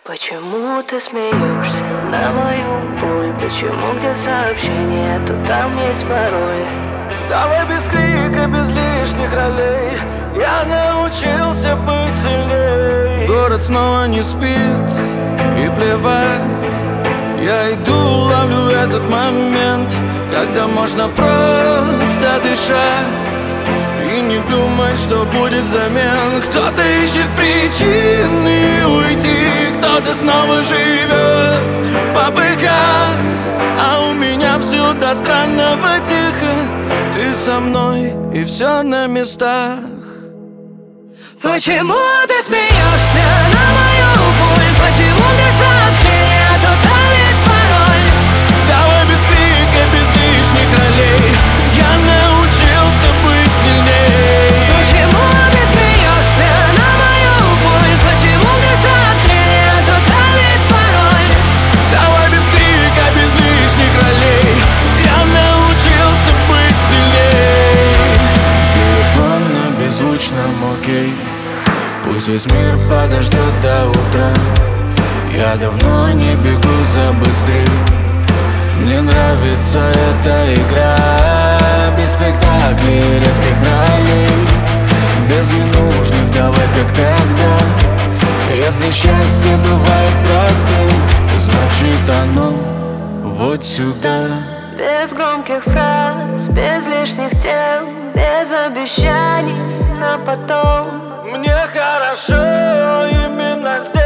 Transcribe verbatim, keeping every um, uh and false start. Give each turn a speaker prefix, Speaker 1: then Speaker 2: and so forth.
Speaker 1: Почему ты смеешься на мою боль? Почему где сообщение, то там есть пароль?
Speaker 2: Давай без крика, без лишних ролей. Я научился быть сильней.
Speaker 3: Город снова не спит, и плевать. Я иду, ловлю этот момент, когда можно просто дышать и не думать, что будет взамен. Кто-то ищет причины уйти, кто-то снова живет в попыхах, а у меня все до странного тихо. Ты со мной, и все на местах.
Speaker 1: Почему ты смеешься на мою боль? Почему мне сообщение, а то там есть пароль?
Speaker 3: Давай без крика, без лишних ролей. Я научился быть сильней.
Speaker 1: Почему ты смеешься на мою боль? Почему мне сообщение, а то там есть пароль?
Speaker 3: Давай без крика, без лишних ролей. Я научился быть сильней. Телефон на беззвучном, окей. Пусть весь мир подождет до утра. Я давно не бегу за быстрей. Мне нравится эта игра. Без спектаклей, резких ролей, без ненужных, давай как тогда. Если счастье бывает простым, значит оно вот сюда.
Speaker 1: Без громких фраз, без лишних тем, без обещаний на потом.
Speaker 2: Мне хорошо именно здесь.